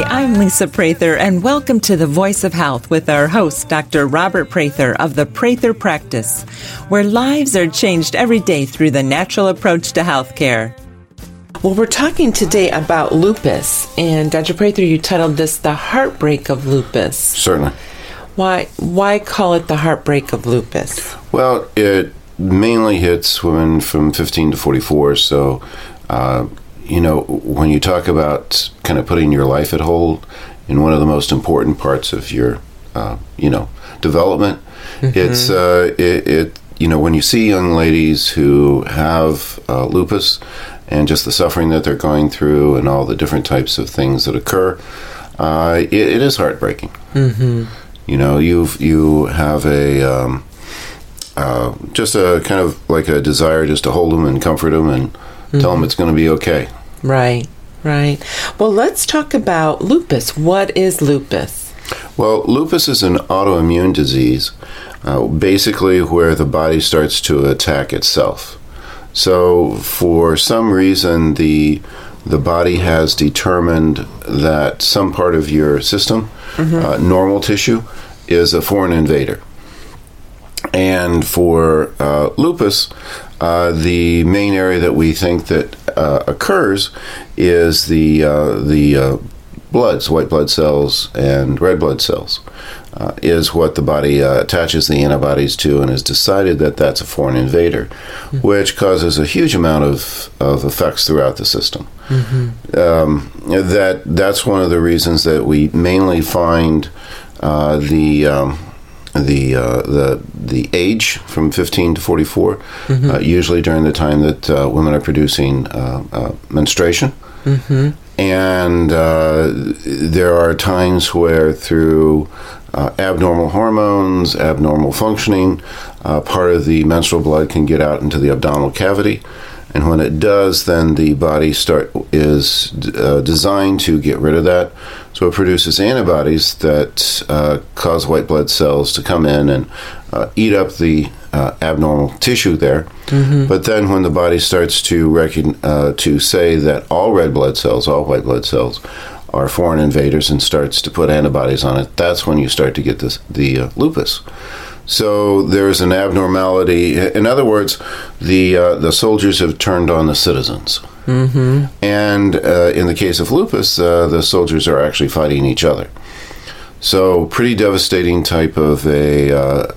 I'm Lisa Prather, and welcome to The Voice of Health with our host, Dr. Robert Prather of the Prather Practice, where lives are changed every day through the natural approach to healthcare. Well, we're talking today about lupus, and Dr. Prather, you titled this The Heartbreak of Lupus. Certainly. Why call it the heartbreak of lupus? Well, it mainly hits women from 15 to 44, so when you talk about kind of putting your life at hold in one of the most important parts of your, development, it's when you see young ladies who have lupus and just the suffering that they're going through and all the different types of things that occur, it is heartbreaking. Mm-hmm. You have a just a kind of like a desire just to hold them and comfort them and tell them it's going to be okay. Right. Well, let's talk about lupus. What is lupus? Well, lupus is an autoimmune disease, basically where the body starts to attack itself. So for some reason, the body has determined that some part of your system, normal tissue, is a foreign invader. And for lupus, the main area that we think that occurs is the bloods, white blood cells and red blood cells, is what the body attaches the antibodies to and has decided that that's a foreign invader, which causes a huge amount of effects throughout the system. That's one of the reasons that we mainly find the age from 15 to 44, usually during the time that women are producing menstruation. And there are times where through abnormal hormones, abnormal functioning, part of the menstrual blood can get out into the abdominal cavity. And when it does, then the body is designed to get rid of that. So it produces antibodies that cause white blood cells to come in and eat up the abnormal tissue there. But then when the body starts to say that all red blood cells, all white blood cells, are foreign invaders and starts to put antibodies on it, that's when you start to get the lupus. So there's an abnormality. In other words, the soldiers have turned on the citizens. And in the case of lupus, the soldiers are actually fighting each other. So pretty devastating type of a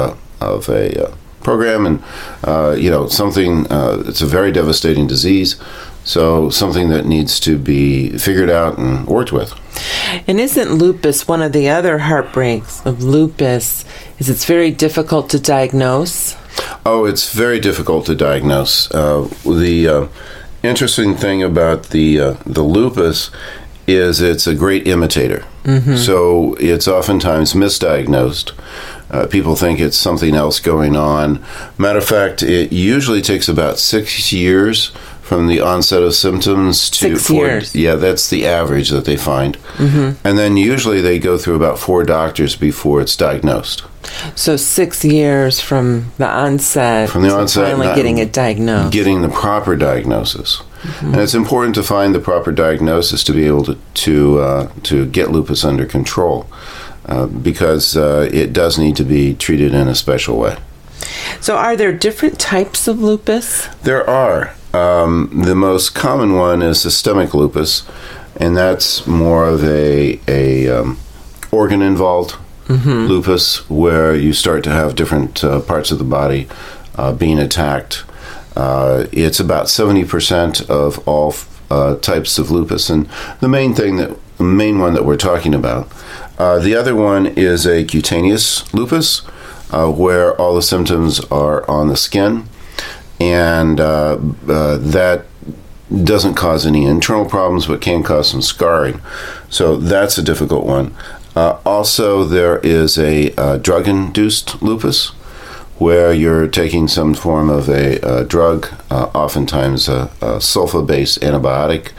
program, and something. It's a very devastating disease. So something that needs to be figured out and worked with. And isn't lupus one of the other heartbreaks of lupus? Is it's very difficult to diagnose? Oh, it's very difficult to diagnose. The interesting thing about the lupus is it's a great imitator. So it's oftentimes misdiagnosed. People think it's something else going on. Matter of fact, it usually takes about 6 years from the onset of symptoms to 6 years. Yeah, that's the average that they find. And then usually they go through about 4 doctors before it's diagnosed. So 6 years from the onset, finally getting it diagnosed. Getting the proper diagnosis. And it's important to find the proper diagnosis to be able to get lupus under control, because it does need to be treated in a special way. So are there different types of lupus? There are. The most common one is systemic lupus, and that's more of a organ-involved lupus, where you start to have different parts of the body being attacked. It's about 70% of all types of lupus, and the main one that we're talking about. The other one is a cutaneous lupus, where all the symptoms are on the skin, and that doesn't cause any internal problems but can cause some scarring. So that's a difficult one. Also, there is a drug-induced lupus, where you're taking some form of a drug, oftentimes a sulfa-based antibiotic,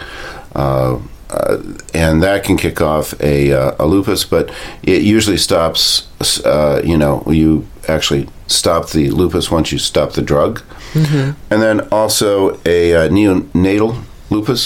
and that can kick off a lupus, but it usually stops, you actually stop the lupus once you stop the drug. And then also a neonatal lupus,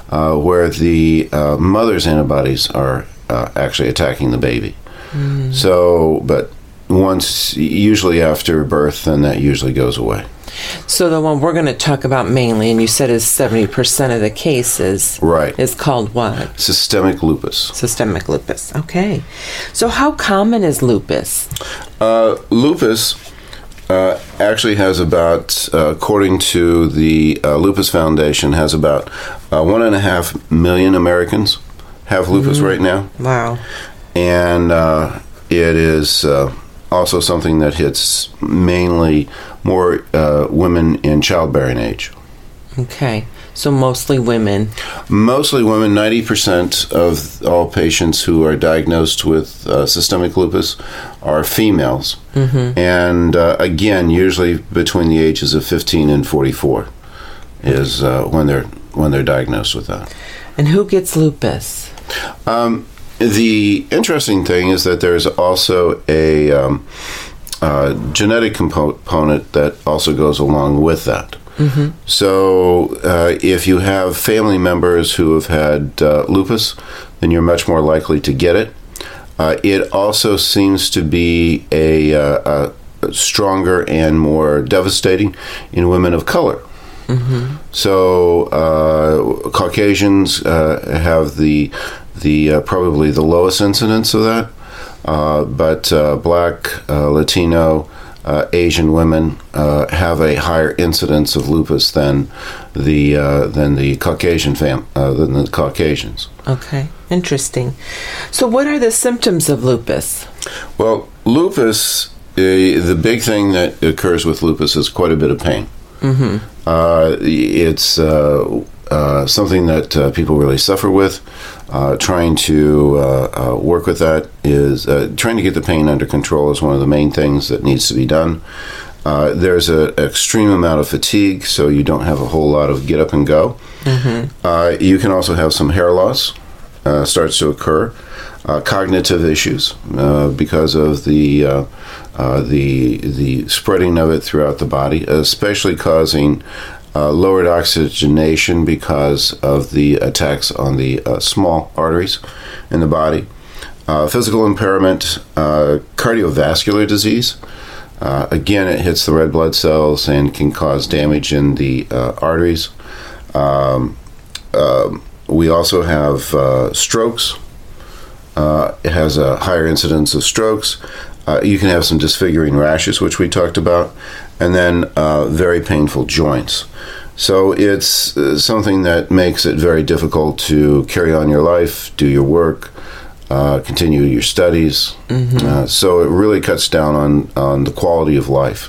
where the mother's antibodies are actually attacking the baby. So, but once, usually after birth, then that usually goes away. So the one we're going to talk about mainly, and you said is 70% of the cases, right, is called what? Systemic lupus. Systemic lupus. Okay. So how common is lupus? Lupus actually has about, according to the Lupus Foundation, has about 1.5 million Americans have lupus right now. Wow. And it is also something that hits mainly more women in childbearing age. Okay. So mostly women. Mostly women. 90% of all patients who are diagnosed with systemic lupus are females. And again, usually between the ages of 15 and 44 is when they're diagnosed with that. And who gets lupus? The interesting thing is that there's also a genetic component that also goes along with that. So if you have family members who have had lupus, then you're much more likely to get it. It also seems to be a stronger and more devastating in women of color. So Caucasians have the probably the lowest incidence of that, but Black, Latino, Asian women have a higher incidence of lupus than the Caucasians. Okay, interesting. So, what are the symptoms of lupus? Well, lupus, the big thing that occurs with lupus is quite a bit of pain. It's something that people really suffer with. Trying to work with that is trying to get the pain under control is one of the main things that needs to be done. There's an extreme amount of fatigue, so you don't have a whole lot of get up and go. You can also have some hair loss starts to occur. Cognitive issues because of the spreading of it throughout the body, especially causing lowered oxygenation because of the attacks on the small arteries in the body. Physical impairment, cardiovascular disease. Again, it hits the red blood cells and can cause damage in the arteries. We also have strokes. It has a higher incidence of strokes. You can have some disfiguring rashes, which we talked about, and then very painful joints. So it's something that makes it very difficult to carry on your life, do your work, continue your studies. So it really cuts down on the quality of life.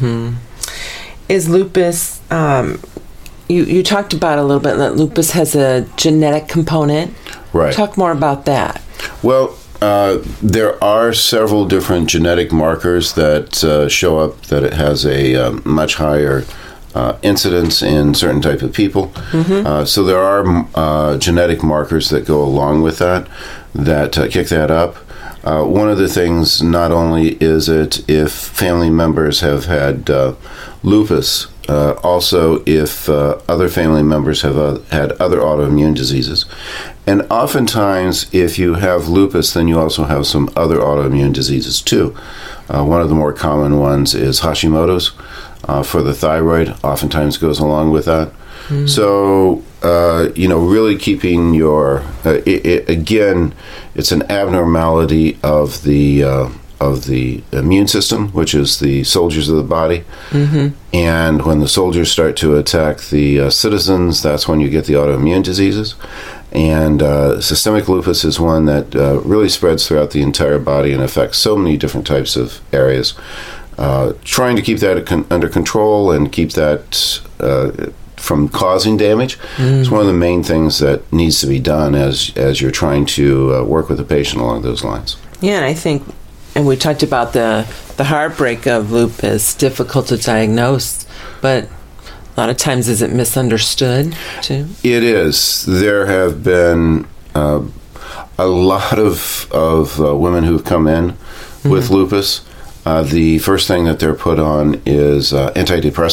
Is lupus, you talked about a little bit that lupus has a genetic component. Right. Talk more about that. Well, there are several different genetic markers that show up that it has a much higher incidence in certain type of people. So there are genetic markers that go along with that kick that up. One of the things, not only is it if family members have had lupus, also if other family members have had other autoimmune diseases. And oftentimes, if you have lupus, then you also have some other autoimmune diseases too. One of the more common ones is Hashimoto's for the thyroid, oftentimes goes along with that. So, really keeping your, again, it's an abnormality of the immune system, which is the soldiers of the body. And when the soldiers start to attack the citizens, that's when you get the autoimmune diseases. And systemic lupus is one that really spreads throughout the entire body and affects so many different types of areas. Trying to keep that under control and keep that from causing damage is one of the main things that needs to be done as you're trying to work with the patient along those lines. Yeah, and I think, and we talked about the heartbreak of lupus, difficult to diagnose, but a lot of times is it misunderstood too? It is. There have been a lot of women who've come in with lupus. The first thing that they're put on is antidepressants.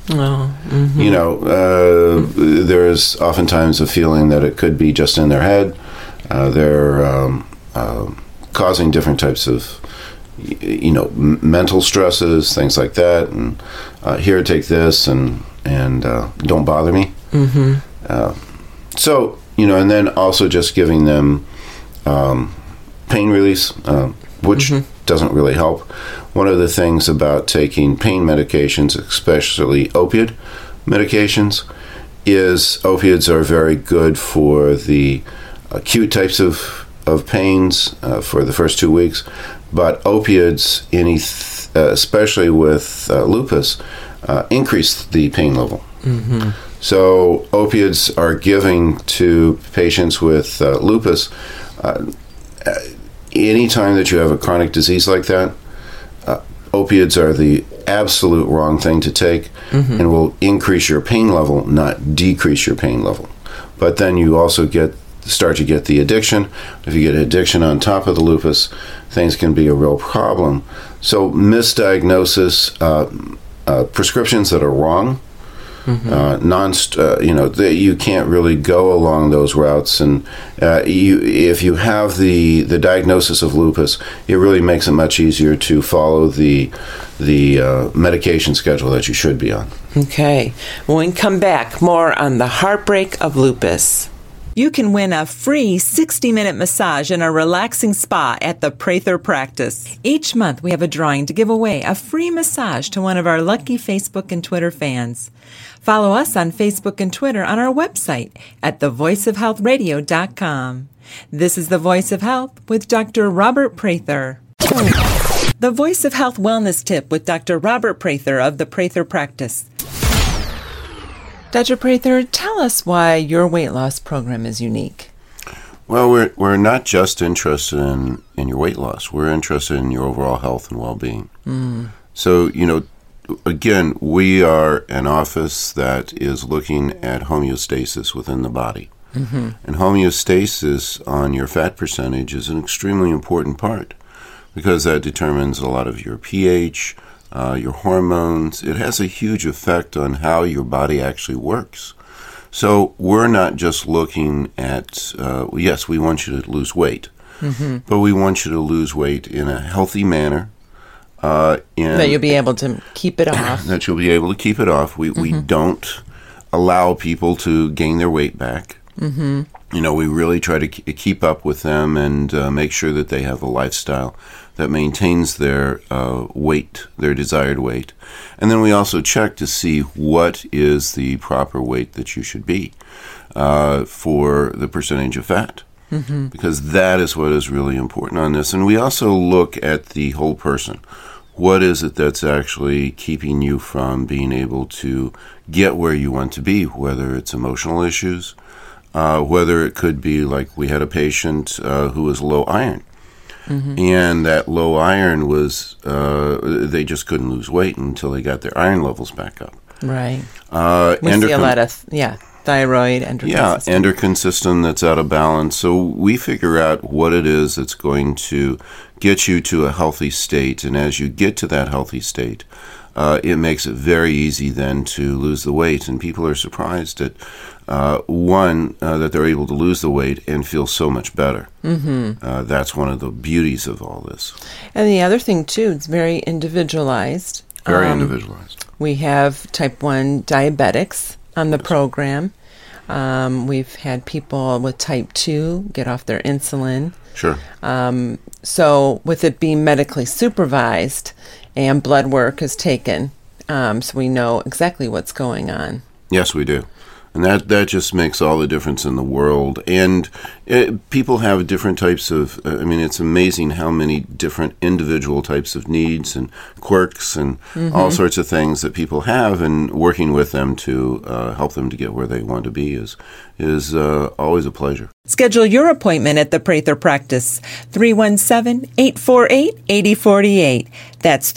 Oh, mm-hmm. You know, there's oftentimes a feeling that it could be just in their head. They're causing different types of, mental stresses, things like that. And here, take this, and don't bother me. Mm-hmm. So, and then also just giving them pain release, which mm-hmm. doesn't really help. One of the things about taking pain medications, especially opiate medications, is opiates are very good for the acute types of pains for the first 2 weeks, but opiates, especially with lupus, increase the pain level. Mm-hmm. So opiates are giving to patients with lupus. Anytime that you have a chronic disease like that, opiates are the absolute wrong thing to take, mm-hmm. and will increase your pain level, not decrease your pain level. But then you also start to get the addiction. If you get addiction on top of the lupus, things can be a real problem. So misdiagnosis, prescriptions that are wrong, mm-hmm. You can't really go along those routes. And if you have the diagnosis of lupus, it really makes it much easier to follow the medication schedule that you should be on. Okay. When we come back, more on the heartbreak of lupus. You can win a free 60-minute massage in a relaxing spa at the Prather Practice. Each month, we have a drawing to give away a free massage to one of our lucky Facebook and Twitter fans. Follow us on Facebook and Twitter on our website at thevoiceofhealthradio.com. This is The Voice of Health with Dr. Robert Prather. The Voice of Health Wellness Tip with Dr. Robert Prather of the Prather Practice. Dr. Prather, tell us why your weight loss program is unique. Well, we're not just interested in your weight loss. We're interested in your overall health and well-being. Mm. So, again, we are an office that is looking at homeostasis within the body. Mm-hmm. And homeostasis on your fat percentage is an extremely important part because that determines a lot of your pH, your hormones. It has a huge effect on how your body actually works. So we're not just looking at, yes, we want you to lose weight, mm-hmm. but we want you to lose weight in a healthy manner. That you'll be able to keep it off. That you'll be able to keep it off. We don't allow people to gain their weight back. Mm-hmm. We really try to keep up with them and make sure that they have a lifestyle that maintains their weight, their desired weight. And then we also check to see what is the proper weight that you should be for the percentage of fat. Mm-hmm. Because that is what is really important on this. And we also look at the whole person. What is it that's actually keeping you from being able to get where you want to be, whether it's emotional issues, whether it could be like we had a patient who was low iron. Mm-hmm. And that low iron was, they just couldn't lose weight until they got their iron levels back up. Right. We see a lot of, thyroid, endocrine system. Endocrine system that's out of balance. So we figure out what it is that's going to get you to a healthy state. And as you get to that healthy state, it makes it very easy then to lose the weight. And people are surprised at, that they're able to lose the weight and feel so much better. Mm-hmm. That's one of the beauties of all this. And the other thing, too, it's very individualized. Very individualized. We have type 1 diabetics on the program. We've had people with type 2 get off their insulin. Sure. So with it being medically supervised and blood work is taken, so we know exactly what's going on. Yes, we do. And that just makes all the difference in the world. And people have different types of, it's amazing how many different individual types of needs and quirks and mm-hmm. all sorts of things that people have, and working with them to help them to get where they want to be is always a pleasure. Schedule your appointment at the Prather Practice, 317-848-8048. That's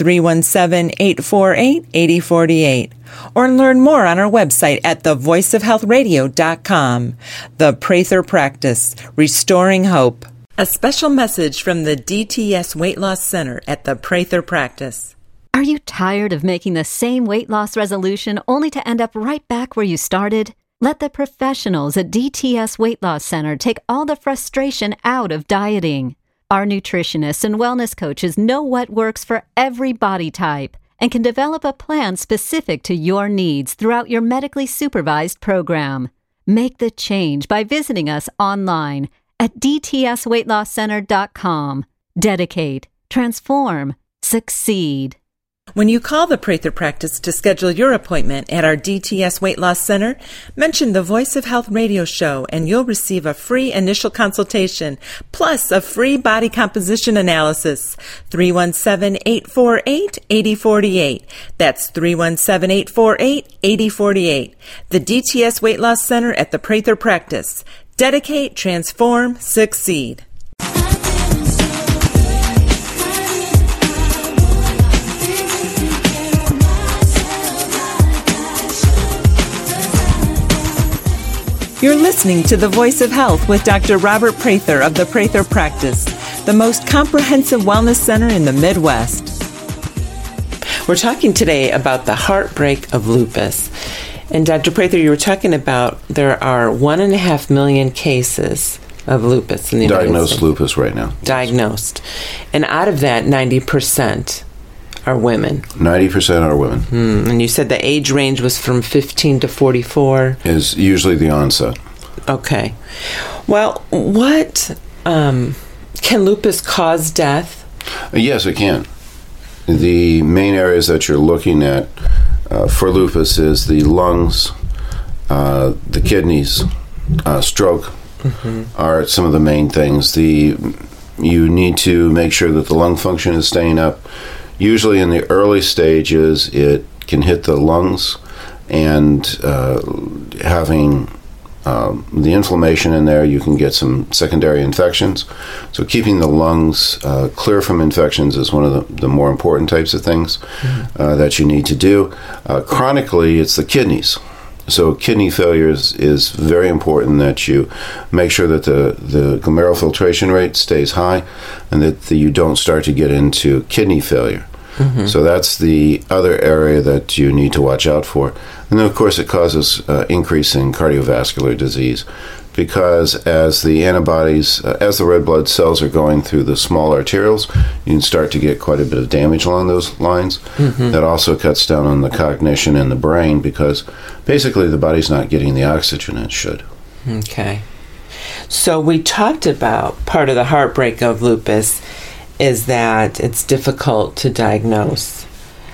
317-848-8048. Or learn more on our website at thevoiceofhealthradio.com. The Prather Practice, Restoring Hope. A special message from the DTS Weight Loss Center at the Prather Practice. Are you tired of making the same weight loss resolution only to end up right back where you started? Let the professionals at DTS Weight Loss Center take all the frustration out of dieting. Our nutritionists and wellness coaches know what works for every body type and can develop a plan specific to your needs throughout your medically supervised program. Make the change by visiting us online at dtsweightlosscenter.com. Dedicate, transform, succeed. When you call the Prather Practice to schedule your appointment at our DTS Weight Loss Center, mention the Voice of Health radio show and you'll receive a free initial consultation plus a free body composition analysis. 317-848-8048. That's 317-848-8048. The DTS Weight Loss Center at the Prather Practice. Dedicate, transform, succeed. You're listening to The Voice of Health with Dr. Robert Prather of the Prather Practice, the most comprehensive wellness center in the Midwest. We're talking today about the heartbreak of lupus. And Dr. Prather, you were talking about there are 1.5 million cases of lupus in the United States. Diagnosed lupus right now. Diagnosed. And out of that, 90% are women. 90% are women. And you said the age range was from 15 to 44? Is usually the onset. Okay. Well, what can lupus cause death? Yes, it can. The main areas that you're looking at for lupus is the lungs, the kidneys, stroke are some of the main things. You need to make sure that the lung function is staying up. Usually in the early stages, it can hit the lungs, and having the inflammation in there, you can get some secondary infections. So keeping the lungs clear from infections is one of the more important types of things that you need to do. Chronically, it's the kidneys. So kidney failure is very important, that you make sure that the glomerular filtration rate stays high and that you don't start to get into kidney failure. So that's the other area that you need to watch out for. And then, of course, it causes increase in cardiovascular disease, because as the antibodies, as the red blood cells are going through the small arterioles, you can start to get quite a bit of damage along those lines. That also cuts down on the cognition in the brain, because basically the body's not getting the oxygen it should. Okay. So we talked about part of the heartbreak of lupus is that it's difficult to diagnose.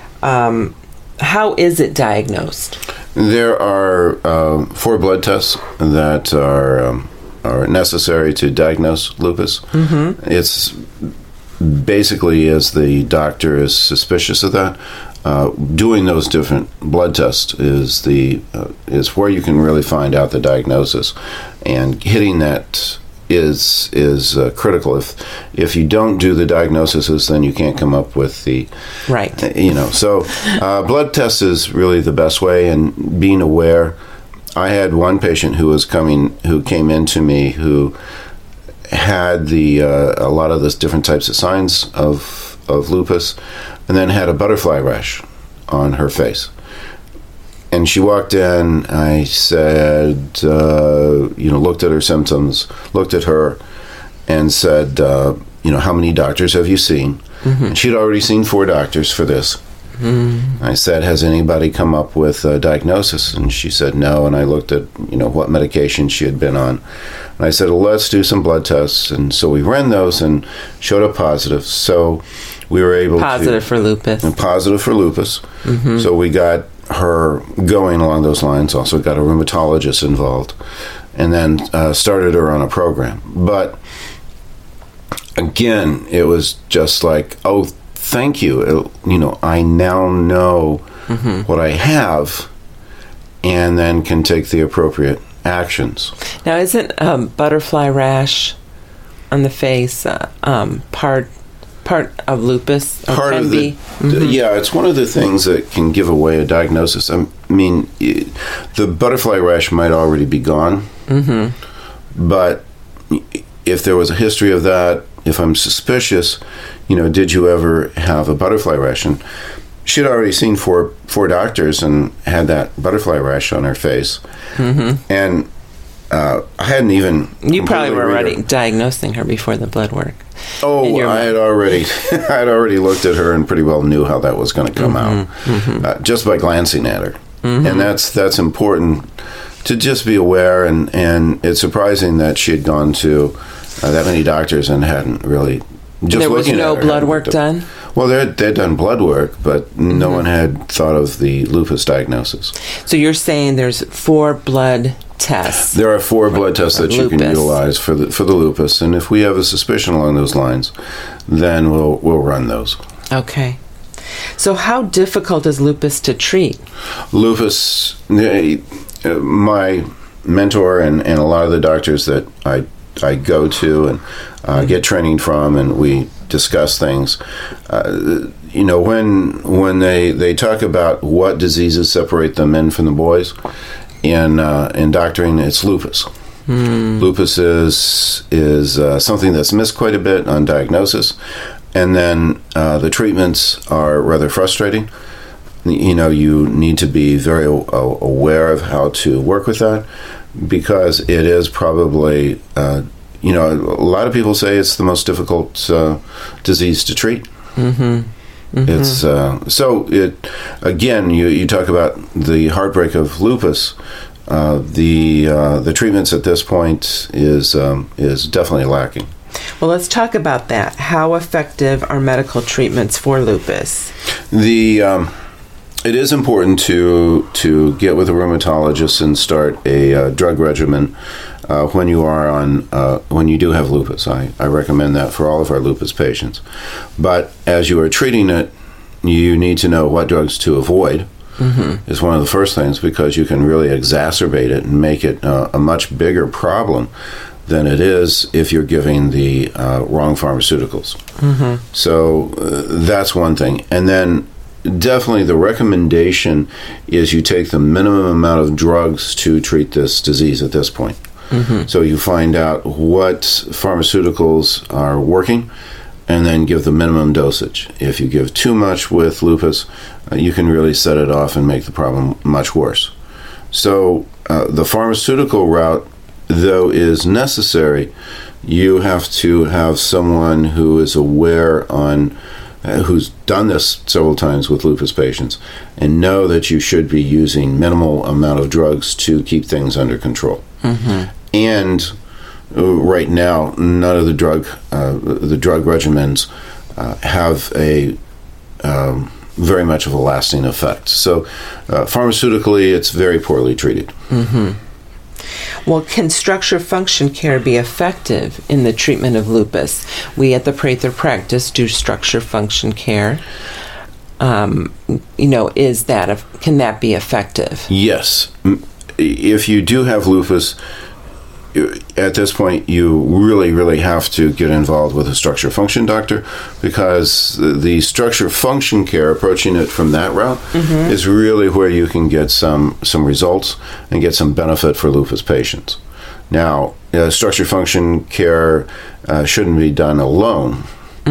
How is it diagnosed? There are 4 blood tests that are necessary to diagnose lupus. It's basically, as the doctor is suspicious of that, doing those different blood tests is where you can really find out the diagnosis, and hitting that is critical. If you don't do the diagnoses, then you can't come up with the right. So blood test is really the best way, and being aware. I had one patient who came into me who had a lot of the different types of signs of lupus, and then had a butterfly rash on her face. And she walked in, I said, looked at her symptoms, looked at her, and said, how many doctors have you seen? And she'd already seen 4 doctors for this. I said, has anybody come up with a diagnosis? And she said no, and I looked at, what medication she had been on. And I said, well, let's do some blood tests. And so we ran those and showed up positive. So we were able Positive for lupus. Positive for lupus. So we got her going along those lines, also got a rheumatologist involved, and then started her on a program. But again, it was just like, oh, thank you. I now know what I have, and then can take the appropriate actions. Now, isn't butterfly rash on the face part of lupus? Part of the yeah, it's one of the things that can give away a diagnosis. I mean, the butterfly rash might already be gone, but if there was a history of that, if I'm suspicious, did you ever have a butterfly rash? And she'd already seen four doctors and had that butterfly rash on her face. And I hadn't even... You probably were already diagnosing her before the blood work. Oh, I had already looked at her and pretty well knew how that was going to come out, just by glancing at her. And that's important to just be aware. And it's surprising that she had gone to that many doctors and hadn't really... There was no blood work done? Well, they'd done blood work, but no one had thought of the lupus diagnosis. So you're saying there's 4 blood tests? There are 4 blood tests that you can utilize for the lupus, and if we have a suspicion along those lines, then we'll run those. Okay. So how difficult is lupus to treat? Lupus, my mentor and a lot of the doctors that I go to and get training from, and we discuss things. When they talk about what diseases separate the men from the boys, in doctoring, it's lupus. Lupus is something that's missed quite a bit on diagnosis, and then the treatments are rather frustrating. You need to be very aware of how to work with that, because it is probably, a lot of people say it's the most difficult disease to treat. It's you talk about the heartbreak of lupus. The treatments at this point is definitely lacking. Well, let's talk about that. How effective are medical treatments for lupus? It is important to get with a rheumatologist and start a drug regimen when you do have lupus. I recommend that for all of our lupus patients. But as you are treating it, you need to know what drugs to avoid. Is one of the first things, because you can really exacerbate it and make it a much bigger problem than it is if you're giving the wrong pharmaceuticals. So that's one thing. And then definitely the recommendation is you take the minimum amount of drugs to treat this disease at this point. So you find out what pharmaceuticals are working and then give the minimum dosage. If you give too much with lupus, you can really set it off and make the problem much worse. So the pharmaceutical route, though, is necessary. You have to have someone who is aware who's done this several times with lupus patients and know that you should be using minimal amount of drugs to keep things under control. And right now, none of the drug regimens have a very much of a lasting effect. So pharmaceutically, it's very poorly treated. Well, can structure function care be effective in the treatment of lupus? We at the Prather practice do structure function care. Can that be effective? Yes. If you do have lupus, at this point, you really, really have to get involved with a structure function doctor, because the structure function care, approaching it from that route, is really where you can get some results and get some benefit for lupus patients. Now, structure function care shouldn't be done alone.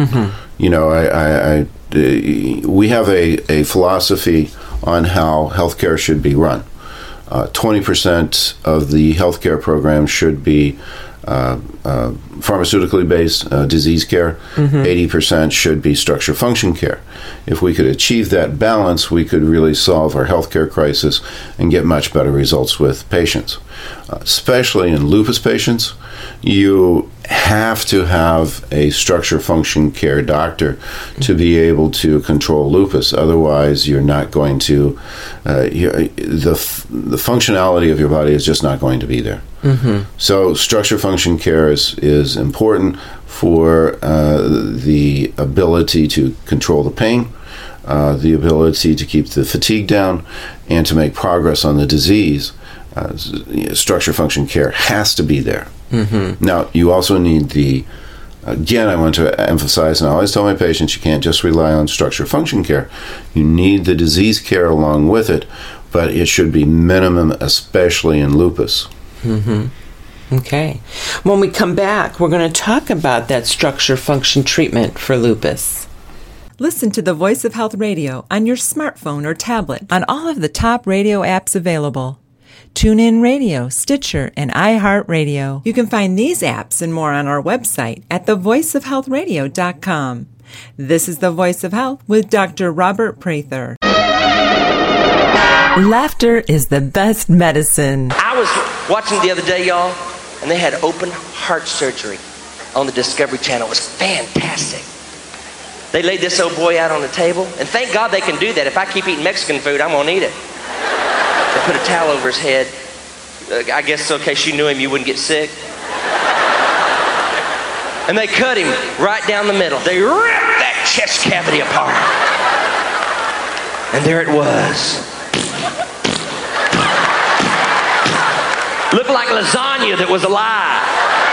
We have a philosophy on how healthcare should be run. 20% of the healthcare program should be pharmaceutically based disease care. 80% should be structure function care. If we could achieve that balance, we could really solve our healthcare crisis and get much better results with patients. Especially in lupus patients, you have to have a structure function care doctor to be able to control lupus. Otherwise, you're not going to, the functionality of your body is just not going to be there. So structure function care is important for the ability to control the pain, the ability to keep the fatigue down, and to make progress on the disease. Structure function care has to be there. Now, you also need again, I want to emphasize, and I always tell my patients, you can't just rely on structure function care. You need the disease care along with it, but it should be minimum, especially in lupus. Okay. When we come back, we're going to talk about that structure function treatment for lupus. Listen to the Voice of Health Radio on your smartphone or tablet on all of the top radio apps available. TuneIn Radio, Stitcher, and iHeartRadio. You can find these apps and more on our website at thevoiceofhealthradio.com. This is The Voice of Health with Dr. Robert Prather. Laughter is the best medicine. I was watching the other day, y'all, and they had open heart surgery on the Discovery Channel. It was fantastic. They laid this old boy out on the table, and thank God they can do that. If I keep eating Mexican food, I'm gonna eat it. They put a towel over his head. I guess so in case you knew him, you wouldn't get sick. And they cut him right down the middle. They ripped that chest cavity apart. And there it was. Looked like lasagna that was alive.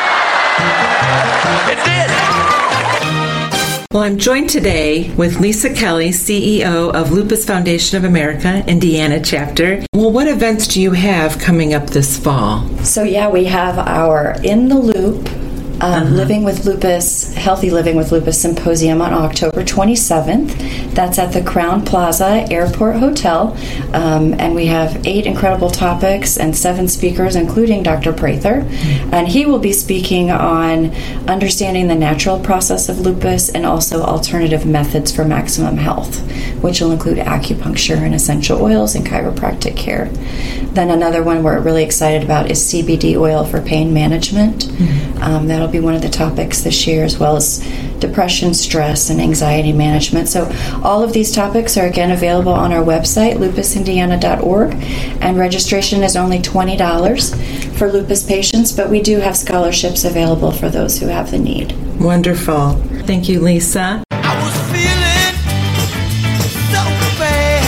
It did. Well, I'm joined today with Lisa Kelly, CEO of Lupus Foundation of America, Indiana chapter. Well, what events do you have coming up this fall? So we have our In the Loop Living with Lupus, Healthy Living with Lupus Symposium on October 27th. That's at the Crowne Plaza Airport Hotel. And we have 8 incredible topics and 7 speakers, including Dr. Prather. And he will be speaking on understanding the natural process of lupus and also alternative methods for maximum health, which will include acupuncture and essential oils and chiropractic care. Then another one we're really excited about is CBD oil for pain management. That'll be one of the topics this year, as well as depression, stress, and anxiety management. So all of these topics are again available on our website, lupusindiana.org, and registration is only $20 for lupus patients, but we do have scholarships available for those who have the need. Wonderful. Thank you, Lisa. I was feeling so bad.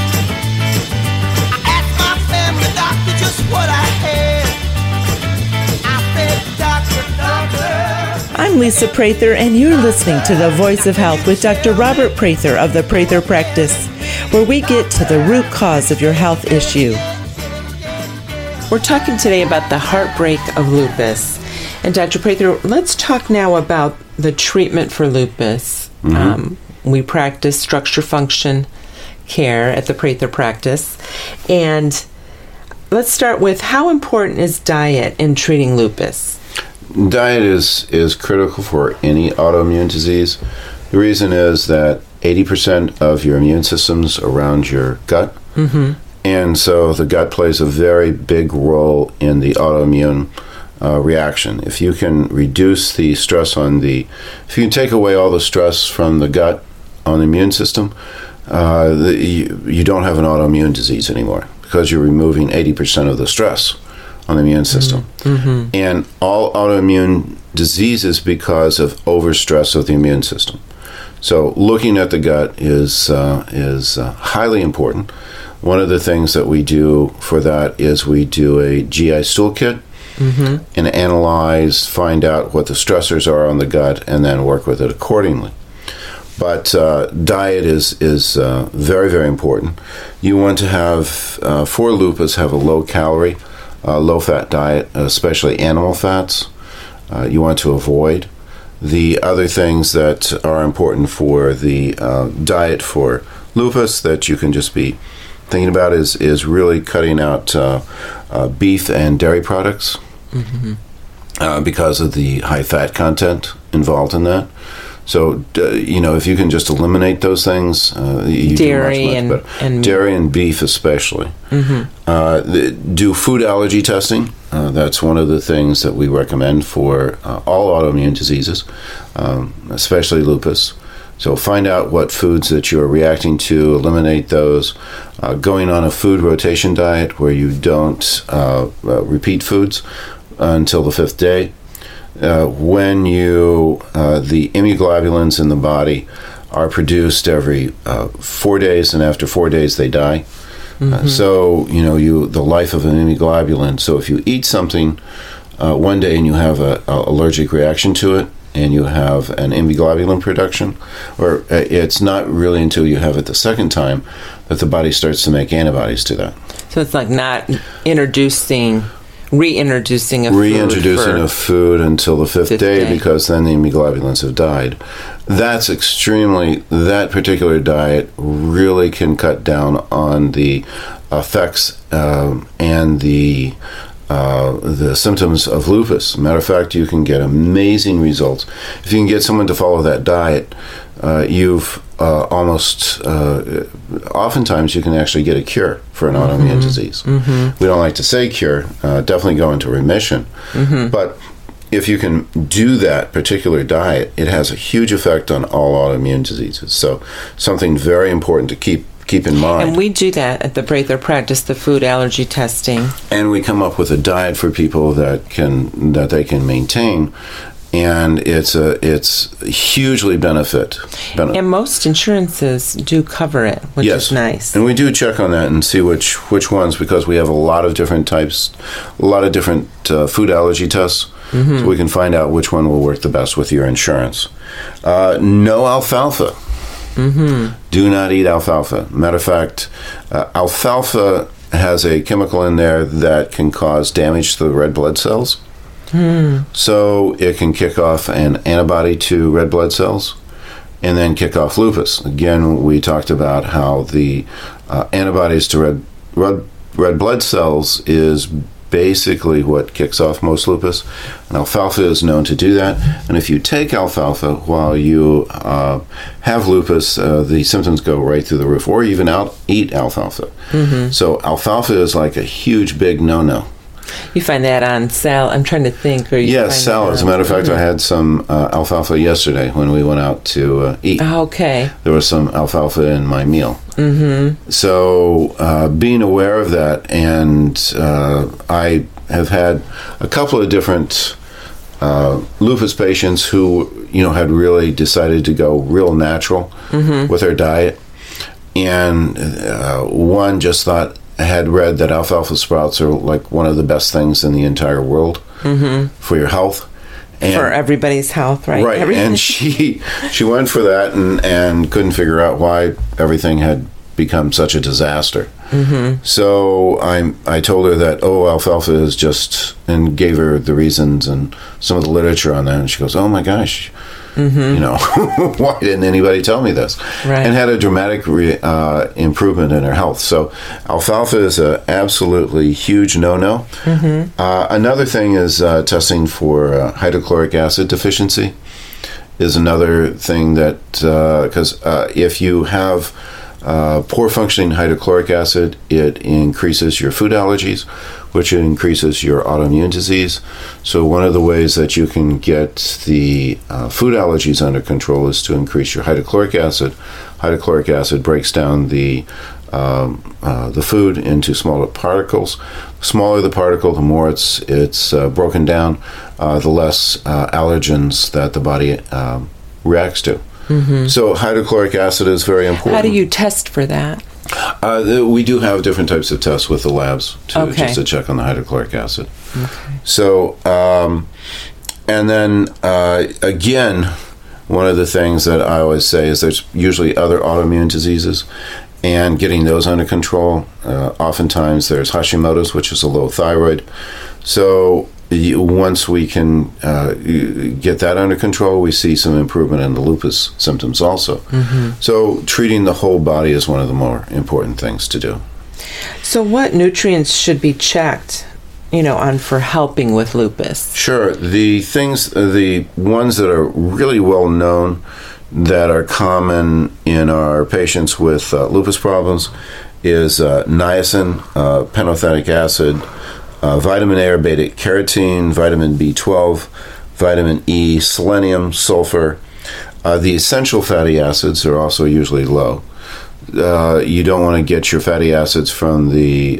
I asked my family doctor just what I had. I said, doctor. I'm Lisa Prather, and you're listening to The Voice of Health with Dr. Robert Prather of the Prather Practice, where we get to the root cause of your health issue. We're talking today about the heartbreak of lupus. And Dr. Prather, let's talk now about the treatment for lupus. We practice structure function care at the Prather Practice. And let's start with, how important is diet in treating lupus? Diet is critical for any autoimmune disease. The reason is that 80% of your immune system's around your gut. And so the gut plays a very big role in the autoimmune reaction. If you can reduce the stress if you can take away all the stress from the gut on the immune system, you don't have an autoimmune disease anymore, because you're removing 80% of the stress on the immune system. And all autoimmune diseases because of overstress of the immune system. So looking at the gut is highly important. One of the things that we do for that is we do a GI stool kit and analyze, find out what the stressors are on the gut, and then work with it accordingly. But diet is very, very important. You want to have, for lupus, have a low-calorie, low-fat diet, especially animal fats. You want to avoid. The other things that are important for the diet for lupus that you can just be thinking about is really cutting out beef and dairy products because of the high fat content involved in that. So, if you can just eliminate those things, you dairy do much better. and dairy and beef especially. Do food allergy testing. That's one of the things that we recommend for all autoimmune diseases, especially lupus. So find out what foods that you're reacting to, eliminate those. Going on a food rotation diet where you don't repeat foods until the 5th day. When the immunoglobulins in the body are produced every 4 days, and after 4 days they die. So the life of an immunoglobulin. So if you eat something one day and you have an allergic reaction to it, and you have an immunoglobulin production, or it's not really until you have it the second time that the body starts to make antibodies to that. So it's like not reintroducing a food until the 5th day, because then the immunoglobulins have died. that particular diet really can cut down on the effects and the symptoms of lupus. Matter of fact, you can get amazing results. If you can get someone to follow that diet, you've oftentimes you can actually get a cure for an autoimmune disease. We don't like to say cure, definitely go into remission. But if you can do that particular diet, it has a huge effect on all autoimmune diseases. So something very important to keep in mind. And we do that at the Prather Practice, the food allergy testing. And we come up with a diet for people that they can maintain. And it's hugely benefit. And most insurances do cover it, which is nice. And we do check on that and see which ones, because we have a lot of different types, a lot of different food allergy tests, so we can find out which one will work the best with your insurance. No alfalfa. Do not eat alfalfa. Matter of fact, alfalfa has a chemical in there that can cause damage to the red blood cells. So it can kick off an antibody to red blood cells and then kick off lupus. Again, we talked about how the antibodies to red blood cells is basically what kicks off most lupus. And alfalfa is known to do that. And if you take alfalfa while you have lupus, the symptoms go right through the roof, or even eat alfalfa. So alfalfa is like a huge, big no-no. You find that on salad. I'm trying to think. Yes, salad. As a matter of fact, I had some alfalfa yesterday when we went out to eat. Okay. There was some alfalfa in my meal. So being aware of that, and I have had a couple of different lupus patients who had really decided to go real natural with their diet, and one just thought, had read that alfalfa sprouts are like one of the best things in the entire world for your health. And for everybody's health, right? Right. And she went for that and couldn't figure out why everything had become such a disaster. So I told her that, alfalfa is just, and gave her the reasons and some of the literature on that. And she goes, oh my gosh, why didn't anybody tell me this? Right. And had a dramatic improvement in her health. So alfalfa is an absolutely huge no-no. Another thing is testing for hydrochloric acid deficiency is another thing that, because if you have poor functioning hydrochloric acid, it increases your food allergies, which increases your autoimmune disease. So one of the ways that you can get the food allergies under control is to increase your hydrochloric acid. Hydrochloric acid breaks down the food into smaller particles. The smaller the particle, the more it's broken down, the less allergens that the body reacts to. So hydrochloric acid is very important. How do you test for that? We do have different types of tests with the labs just to check on the hydrochloric acid. So, and then again, one of the things that I always say is there's usually other autoimmune diseases, and getting those under control. Oftentimes there's Hashimoto's, which is a low thyroid. So once we can get that under control, we see some improvement in the lupus symptoms also. So treating the whole body is one of the more important things to do. So what nutrients should be checked, on for helping with lupus? Sure. The ones that are really well known that are common in our patients with lupus problems is niacin, pantothenic acid, vitamin A or beta carotene, vitamin B12, vitamin E, selenium, sulfur. The essential fatty acids are also usually low. You don't want to get your fatty acids from the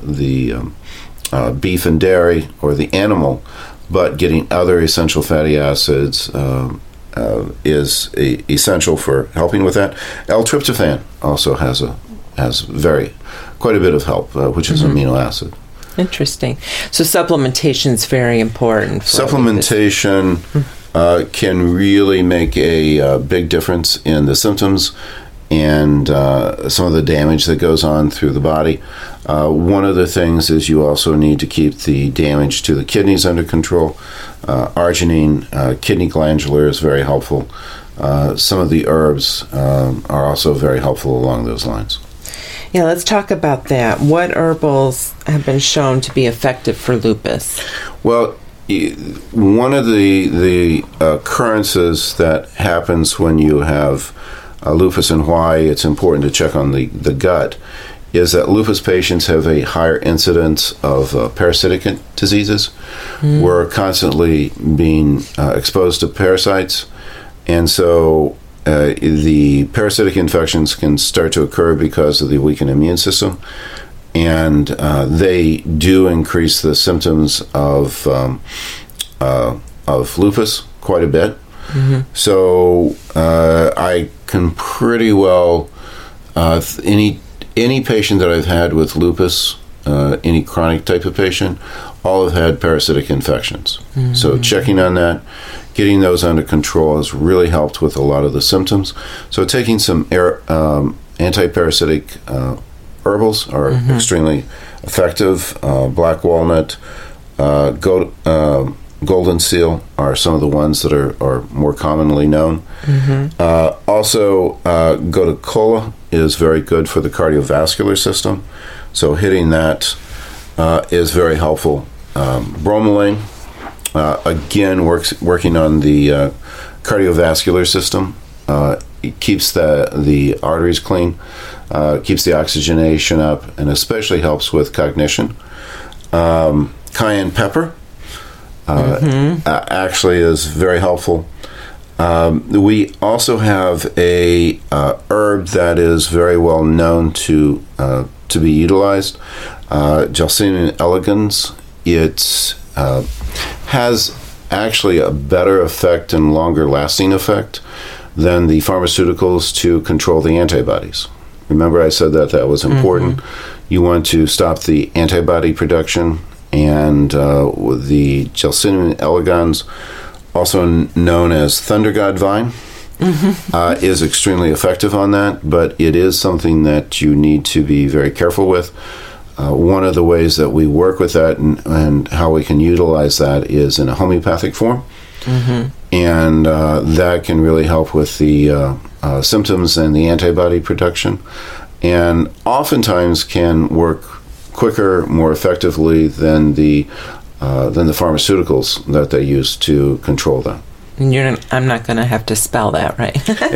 beef and dairy or the animal, but getting other essential fatty acids is essential for helping with that. L-tryptophan also has quite a bit of help, which is amino acid. Interesting. So supplementation is very important. Supplementation can really make a big difference in the symptoms and some of the damage that goes on through the body. One of the things is you also need to keep the damage to the kidneys under control. Arginine, kidney glandular is very helpful. some of the herbs are also very helpful along those lines. Yeah, let's talk about that. What herbals have been shown to be effective for lupus? Well, one of the occurrences that happens when you have lupus, and why it's important to check on the gut, is that lupus patients have a higher incidence of parasitic diseases. We're constantly being exposed to parasites, and so the parasitic infections can start to occur because of the weakened immune system, and they do increase the symptoms of lupus quite a bit. So I can pretty well any patient that I've had with lupus, any chronic type of patient, all have had parasitic infections. So checking on that, getting those under control has really helped with a lot of the symptoms. So taking some anti-parasitic herbals are extremely effective. Black walnut, golden seal are some of the ones that are more commonly known. Also, gotu kola is very good for the cardiovascular system, so hitting that is very helpful. Bromelain, again, working on the cardiovascular system. It keeps the arteries clean, keeps the oxygenation up, and especially helps with cognition. Cayenne pepper actually is very helpful. We also have a herb that is very well known to be utilized, Gelsemium elegans. It has actually a better effect and longer lasting effect than the pharmaceuticals to control the antibodies. Remember I said that was important. You want to stop the antibody production, and with the Gelsemium elegans, also known as Thunder God Vine, is extremely effective on that, but it is something that you need to be very careful with. One of the ways that we work with that and how we can utilize that is in a homeopathic form, and that can really help with the symptoms and the antibody production, and oftentimes can work quicker, more effectively than the pharmaceuticals that they use to control that. I'm not going to have to spell that, right?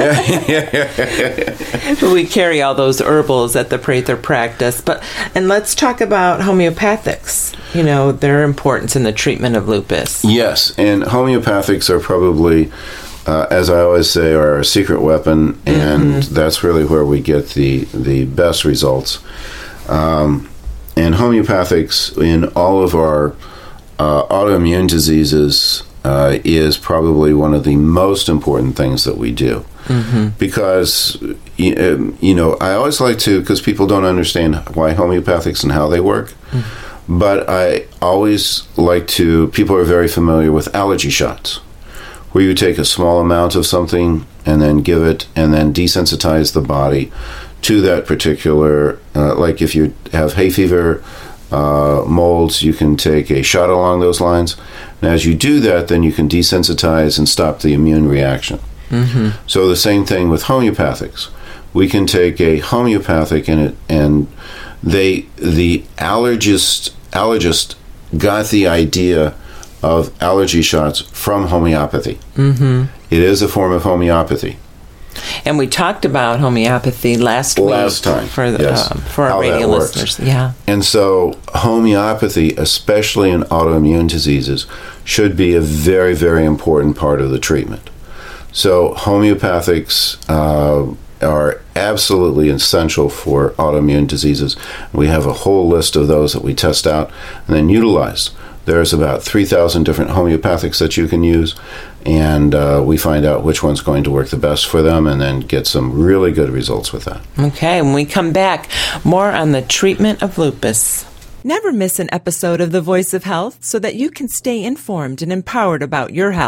We carry all those herbals at the Prather practice, and let's talk about homeopathics. Their importance in the treatment of lupus. Yes, and homeopathics are probably, as I always say, are a secret weapon, and that's really where we get the best results. And homeopathics in all of our autoimmune diseases is probably one of the most important things that we do, because I always like to, because people don't understand why homeopathics and how they work, but I always like to, people are very familiar with allergy shots, where you take a small amount of something and then give it, and then desensitize the body to that particular, like if you have hay fever, molds, you can take a shot along those lines. And as you do that, then you can desensitize and stop the immune reaction. So the same thing with homeopathics. We can take a homeopathic and the allergist got the idea of allergy shots from homeopathy. It is a form of homeopathy. And we talked about homeopathy last time for our radio listeners. Yeah. And so homeopathy, especially in autoimmune diseases, should be a very, very important part of the treatment. So homeopathics are absolutely essential for autoimmune diseases. We have a whole list of those that we test out and then utilize. There's about 3,000 different homeopathics that you can use, and we find out which one's going to work the best for them and then get some really good results with that. Okay, when we come back, more on the treatment of lupus. Never miss an episode of The Voice of Health so that you can stay informed and empowered about your health.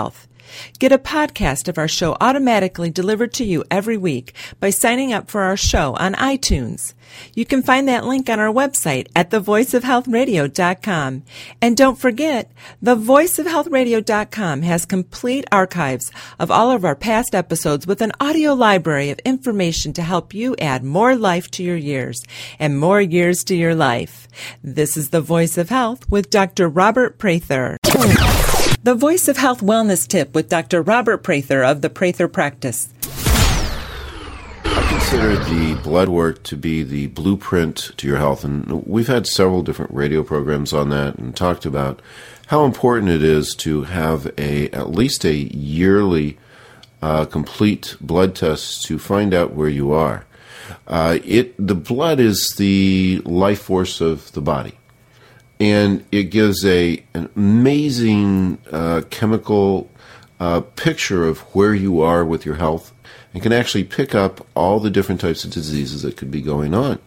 Get a podcast of our show automatically delivered to you every week by signing up for our show on iTunes. You can find that link on our website at thevoiceofhealthradio.com. And don't forget, thevoiceofhealthradio.com has complete archives of all of our past episodes with an audio library of information to help you add more life to your years and more years to your life. This is The Voice of Health with Dr. Robert Prather. The Voice of Health Wellness Tip with Dr. Robert Prather of the Prather Practice. I consider the blood work to be the blueprint to your health, and we've had several different radio programs on that and talked about how important it is to have at least a yearly complete blood test to find out where you are. The blood is the life force of the body. And it gives an amazing chemical picture of where you are with your health and can actually pick up all the different types of diseases that could be going on.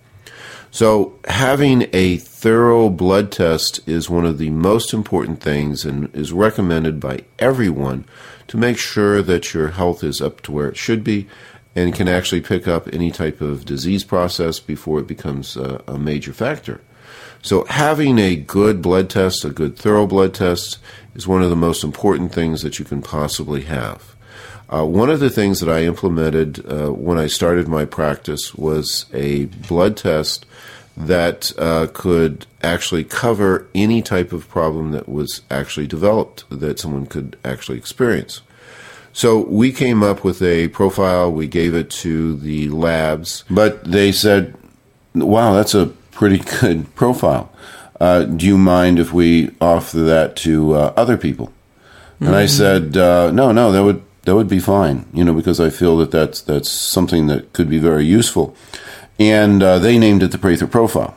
So having a thorough blood test is one of the most important things and is recommended by everyone to make sure that your health is up to where it should be and can actually pick up any type of disease process before it becomes a major factor. So having a good blood test, a good thorough blood test, is one of the most important things that you can possibly have. One of the things that I implemented when I started my practice was a blood test that could actually cover any type of problem that was actually developed that someone could actually experience. So we came up with a profile, we gave it to the labs, but they said, wow, that's a pretty good profile. Do you mind if we offer that to other people? And I said, no, that would be fine, because I feel that that's something that could be very useful. And they named it the Prather Profile.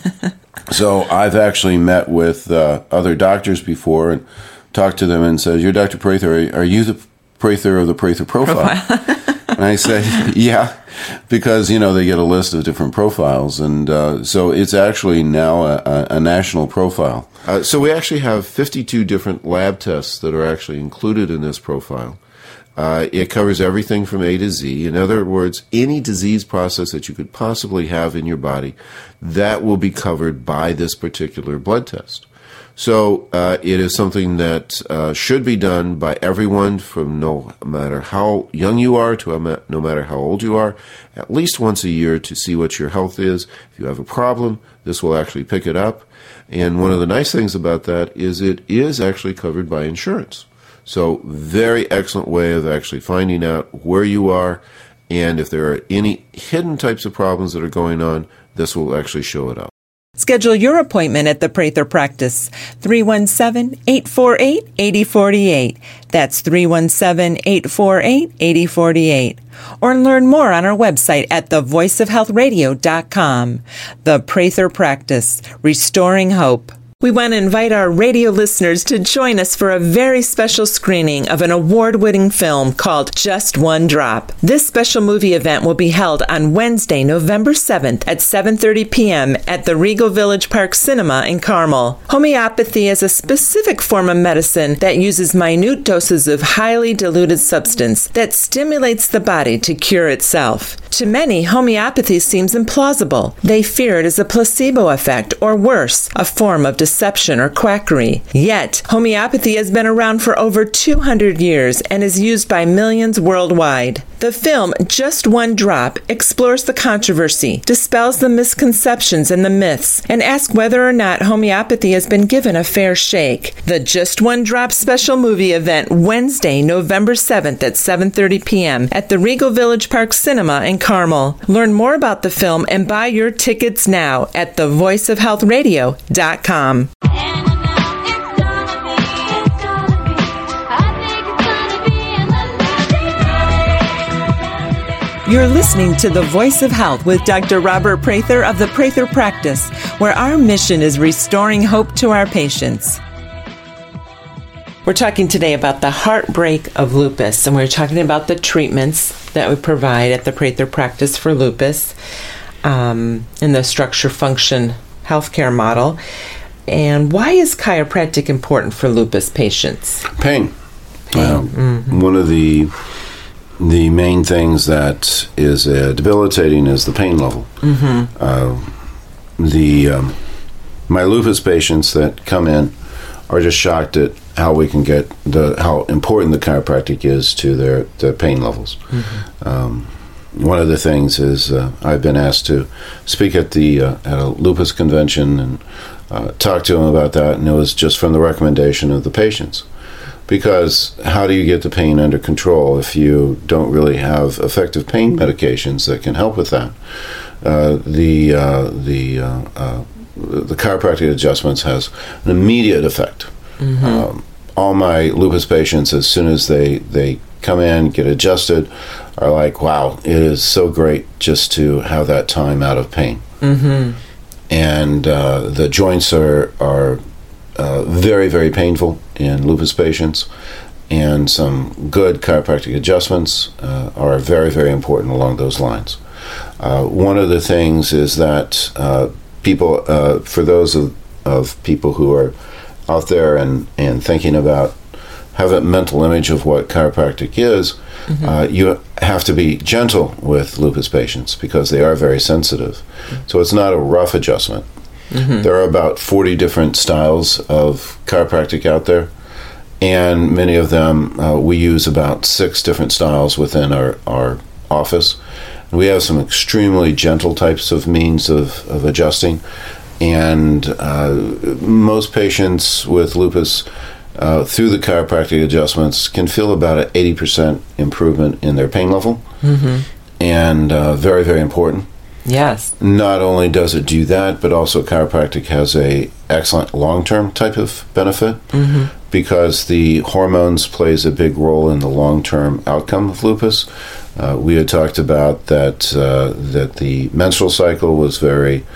So I've actually met with other doctors before and talked to them and said, "You're Dr. Prather. Are you the Prather of the Prather Profile?" And I said, yeah, because, they get a list of different profiles. And so it's actually now a national profile. So we actually have 52 different lab tests that are actually included in this profile. It covers everything from A to Z. In other words, any disease process that you could possibly have in your body, that will be covered by this particular blood test. So it is something that should be done by everyone from no matter how young you are to no matter how old you are, at least once a year to see what your health is. If you have a problem, this will actually pick it up. And one of the nice things about that is it is actually covered by insurance. So very excellent way of actually finding out where you are, and if there are any hidden types of problems that are going on, this will actually show it up. Schedule your appointment at the Prather Practice, 317-848-8048. That's 317-848-8048. Or learn more on our website at thevoiceofhealthradio.com. The Prather Practice, restoring hope. We want to invite our radio listeners to join us for a very special screening of an award-winning film called Just One Drop. This special movie event will be held on Wednesday, November 7th at 7:30 p.m. at the Regal Village Park Cinema in Carmel. Homeopathy is a specific form of medicine that uses minute doses of highly diluted substance that stimulates the body to cure itself. To many, homeopathy seems implausible. They fear it is a placebo effect, or worse, a form of deception or quackery. Yet, homeopathy has been around for over 200 years and is used by millions worldwide. The film Just One Drop explores the controversy, dispels the misconceptions and the myths, and asks whether or not homeopathy has been given a fair shake. The Just One Drop special movie event, Wednesday, November 7th at 7:30 p.m. at the Regal Village Park Cinema in Carmel. Learn more about the film and buy your tickets now at thevoiceofhealthradio.com. You're listening to The Voice of Health with Dr. Robert Prather of the Prather Practice, where our mission is restoring hope to our patients. We're talking today about the heartbreak of lupus, and we're talking about the treatments that we provide at the Prather Practice for lupus in the structure-function healthcare model. And why is chiropractic important for lupus patients? Pain. One of the main things that is debilitating is the pain level. My lupus patients that come in are just shocked at how we can get how important the chiropractic is to their pain levels. One of the things is I've been asked to speak at a lupus convention and talk to them about that, and it was just from the recommendation of the patients. Because how do you get the pain under control if you don't really have effective pain medications that can help with that? The chiropractic adjustments has an immediate effect. All my lupus patients, as soon as they come in, get adjusted, are like, wow, it is so great just to have that time out of pain. And the joints are very, very painful in lupus patients, and some good chiropractic adjustments are very, very important along those lines. One of the things is that people, for those of people who are out there and thinking about, have a mental image of what chiropractic is, you have to be gentle with lupus patients because they are very sensitive. So it's not a rough adjustment. There are about 40 different styles of chiropractic out there, and many of them, we use about 6 different styles within our office. We have some extremely gentle types of means of adjusting, and most patients with lupus through the chiropractic adjustments can feel about an 80% improvement in their pain level, and very, very important. Yes. Not only does it do that, but also chiropractic has a excellent long-term type of benefit because the hormones plays a big role in the long-term outcome of lupus. We had talked about that the menstrual cycle was very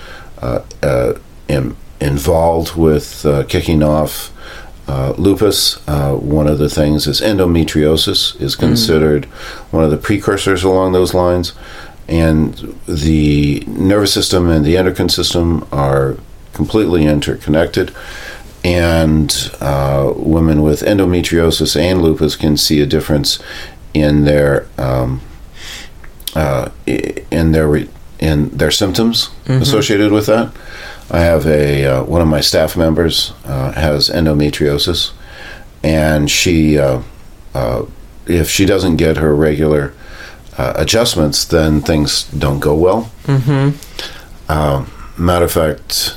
involved with kicking off lupus. One of the things is endometriosis is considered one of the precursors along those lines. And the nervous system and the endocrine system are completely interconnected. And women with endometriosis and lupus can see a difference in their symptoms associated with that. I have one of my staff members has endometriosis, and she if she doesn't get her regular adjustments, then things don't go well. Matter of fact,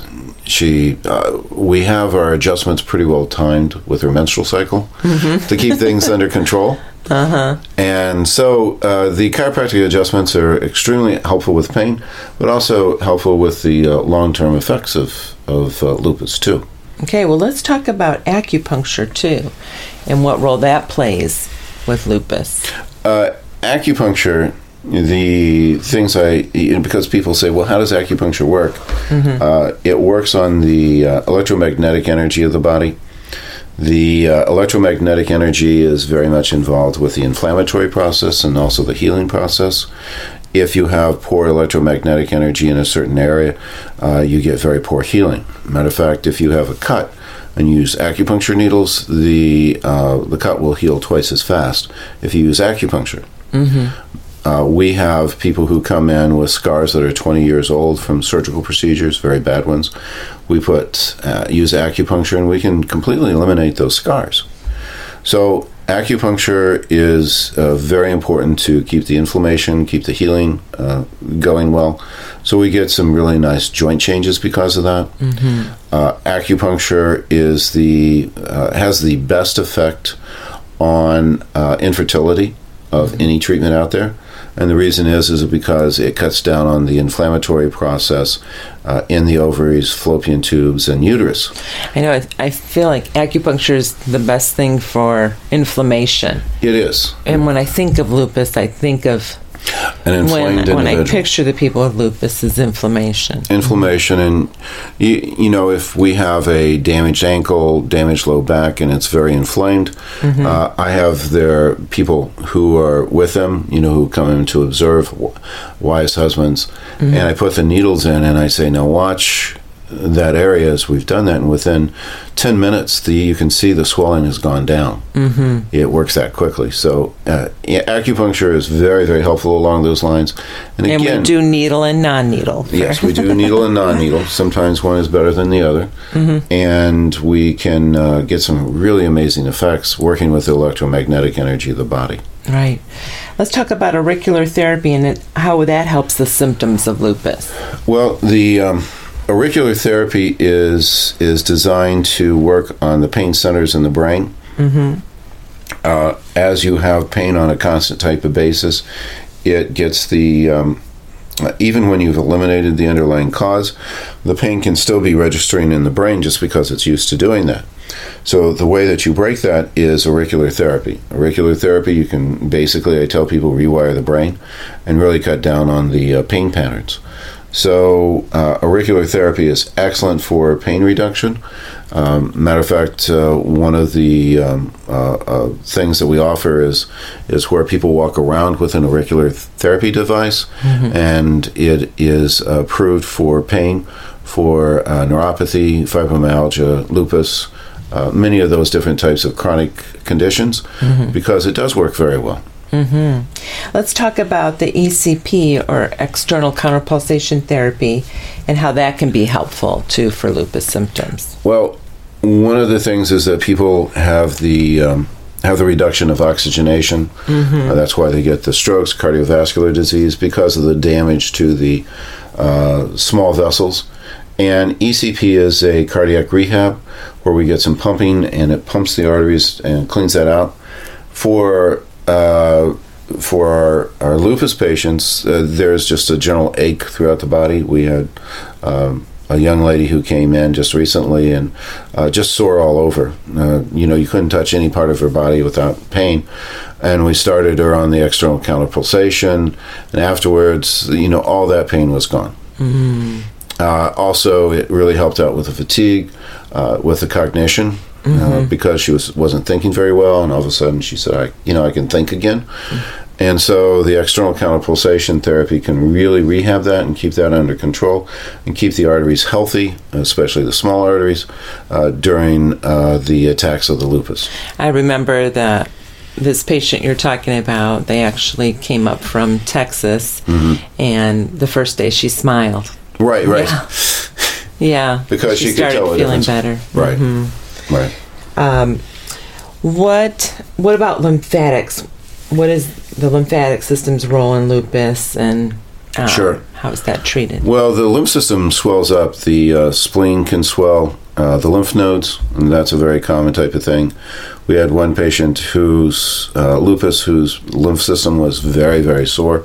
we have our adjustments pretty well timed with her menstrual cycle to keep things under control. And so the chiropractic adjustments are extremely helpful with pain, but also helpful with the long-term effects of lupus too. Okay, well, let's talk about acupuncture too, and what role that plays with lupus. Acupuncture, the things because people say, well, how does acupuncture work? It works on the electromagnetic energy of the body. The electromagnetic energy is very much involved with the inflammatory process and also the healing process. If you have poor electromagnetic energy in a certain area, you get very poor healing. Matter of fact, if you have a cut and you use acupuncture needles, the cut will heal twice as fast if you use acupuncture. We have people who come in with scars that are 20 years old from surgical procedures, very bad ones. We use acupuncture, and we can completely eliminate those scars. So acupuncture is very important to keep the inflammation, keep the healing going well. So we get some really nice joint changes because of that. Acupuncture has the best effect on infertility of any treatment out there. And the reason is because it cuts down on the inflammatory process in the ovaries, fallopian tubes, and uterus. I know, I feel like acupuncture is the best thing for inflammation. It is. And when I think of lupus, I think of an inflamed individual. When I picture the people with lupus is inflammation. Inflammation, and you know, if we have a damaged ankle, damaged low back, and it's very inflamed, I have their people who are with them, you know, who come in to observe, wise husbands, and I put the needles in, and I say, now watch that area as we've done that, and within 10 minutes, you can see the swelling has gone down. Mm-hmm. It works that quickly. So acupuncture is very, very helpful along those lines. And again, we do needle and non-needle. Yes, we do needle and non-needle. Sometimes one is better than the other. Mm-hmm. And we can get some really amazing effects working with the electromagnetic energy of the body. Right. Let's talk about auricular therapy and how that helps the symptoms of lupus. Well, the auricular therapy is designed to work on the pain centers in the brain. Mm-hmm. As you have pain on a constant type of basis, it gets the even when you've eliminated the underlying cause, the pain can still be registering in the brain just because it's used to doing that. So the way that you break that is auricular therapy. Auricular therapy, you can basically, I tell people, rewire the brain and really cut down on the pain patterns. So auricular therapy is excellent for pain reduction. Matter of fact, one of the things that we offer is where people walk around with an auricular therapy device, mm-hmm. and it is approved for pain, for neuropathy, fibromyalgia, lupus, many of those different types of chronic conditions, mm-hmm. because it does work very well. Mm-hmm. Let's talk about the ECP, or external counterpulsation therapy, and how that can be helpful too for lupus symptoms. Well, one of the things is that people have the reduction of oxygenation. Mm-hmm. That's why they get the strokes, cardiovascular disease, because of the damage to the small vessels. And ECP is a cardiac rehab where we get some pumping, and it pumps the arteries and cleans that out. For our lupus patients, there's just a general ache throughout the body. We had a young lady who came in just recently and just sore all over. You couldn't touch any part of her body without pain. And we started her on the external counterpulsation, and afterwards, all that pain was gone. Mm-hmm. Also, it really helped out with the fatigue, with the cognition. Mm-hmm. Because she wasn't thinking very well, and all of a sudden she said, I can think again. Mm-hmm. And so the external counterpulsation therapy can really rehab that and keep that under control and keep the arteries healthy, especially the small arteries, during the attacks of the lupus. I remember that this patient you're talking about, they actually came up from Texas, mm-hmm. and the first day she smiled. Right. Yeah. Because she started could tell feeling better. Right. Mm-hmm. Right. What about lymphatics? What is the lymphatic system's role in lupus, and sure. how is that treated? Well, the lymph system swells up. The spleen can swell, the lymph nodes, and that's a very common type of thing. We had one patient whose lymph system was very, very sore,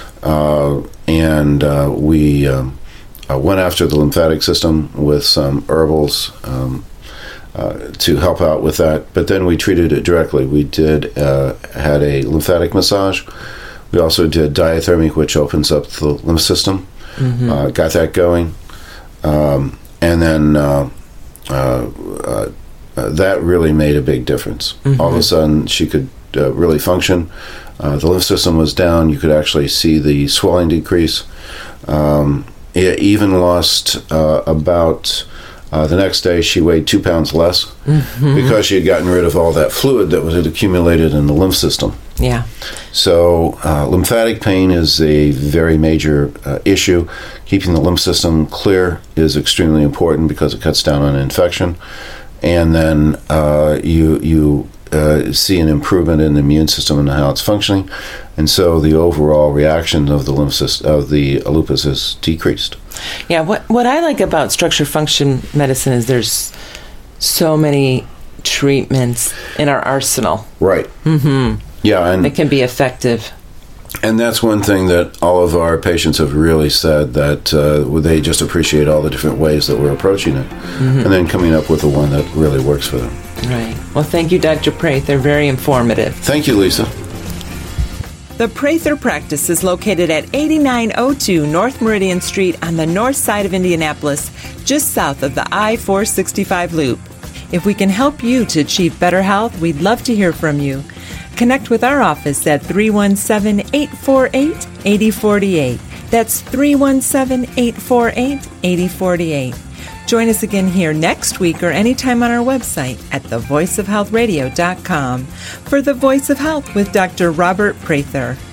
and we went after the lymphatic system with some herbals to help out with that, but then we treated it directly. We had a lymphatic massage. We also did diathermy, which opens up the lymph system. Mm-hmm. Got that going, and then that really made a big difference. Mm-hmm. All of a sudden, she could really function. The lymph system was down. You could actually see the swelling decrease. It even lost about... the next day, she weighed 2 pounds less, mm-hmm. because she had gotten rid of all that fluid that had accumulated in the lymph system. Yeah. So lymphatic pain is a very major issue. Keeping the lymph system clear is extremely important because it cuts down on infection. And then you see an improvement in the immune system and how it's functioning. And so the overall reaction of the lymph system, of the lupus, is decreased. Yeah, what I like about structure function medicine is there's so many treatments in our arsenal. Right. Mm-hmm. Yeah, and it can be effective. And that's one thing that all of our patients have really said, that they just appreciate all the different ways that we're approaching it, mm-hmm. and then coming up with the one that really works for them. Right. Well, thank you, Dr. Praith. They're very informative. Thank you, Lisa. The Prather practice is located at 8902 North Meridian Street on the north side of Indianapolis, just south of the I-465 loop. If we can help you to achieve better health, we'd love to hear from you. Connect with our office at 317-848-8048. That's 317-848-8048. Join us again here next week or anytime on our website at thevoiceofhealthradio.com for The Voice of Health with Dr. Robert Prather.